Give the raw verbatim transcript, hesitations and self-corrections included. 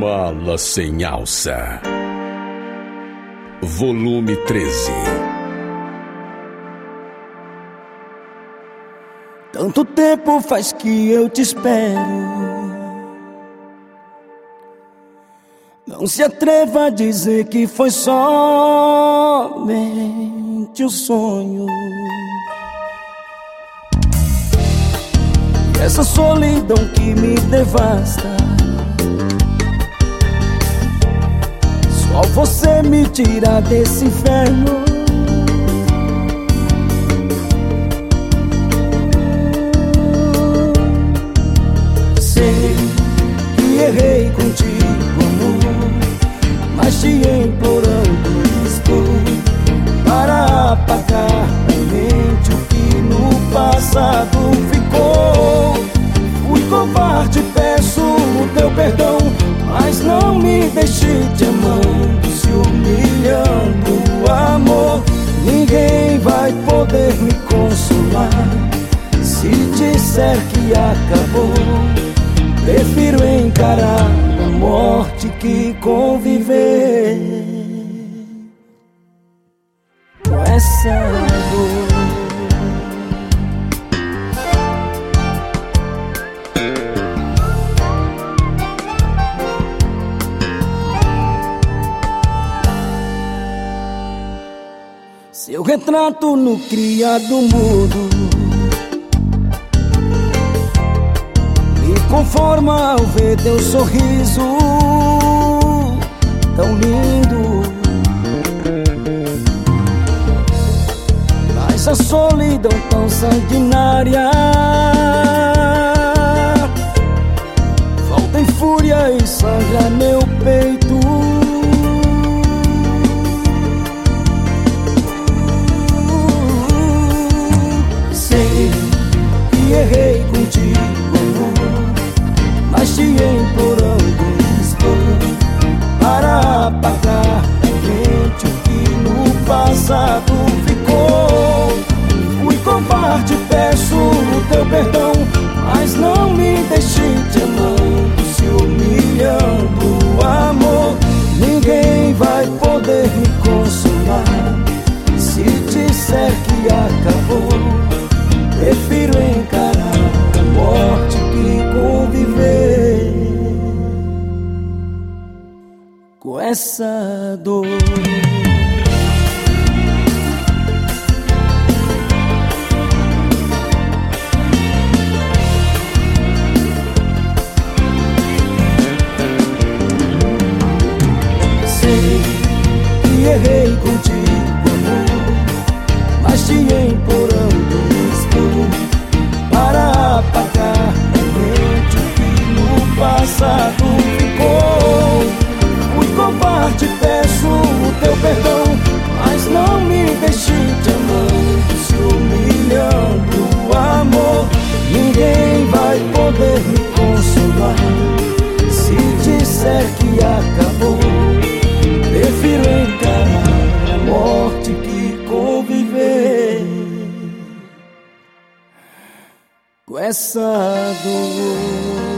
Mala sem alça. Volume treze. Tanto tempo faz que eu te espero. Não se atreva a dizer que foi somente um sonho. E essa solidão que me devasta, só você me tira desse inferno. Sei que errei contigo, amor, mas te implorando estou para apagar da mente o que no passado ficou. Fui covarde, peço o teu perdão, mas não me deixe te amando, se humilhando, amor. Ninguém vai poder me consolar se disser que acabou. Prefiro encarar a morte que conviver com essa dor. Seu retrato no criado mudo me conforma ao ver teu sorriso tão lindo, mas a solidão tão sanguinária volta em fúria e sangra meu peito. Errei contigo, amor, mas te implorando estou para apagar da mente o que no passado ficou. Fui covarde, peço o teu perdão, mas não me deixe te amando, se humilhando, amor. Ninguém vai poder me consolar se disser que acabou. Prefiro encarar a morte que conviver com essa dor. Sei que errei contigo, amor, mas te implorando para apagar da mente o que no passado ficou. Fui covarde, peço o teu perdão, mas não me deixe te amando, se humilhando, amor. Ninguém vai poder me consolar se disser que acabou. Prefiro encarar a morte que conviver com essa dor.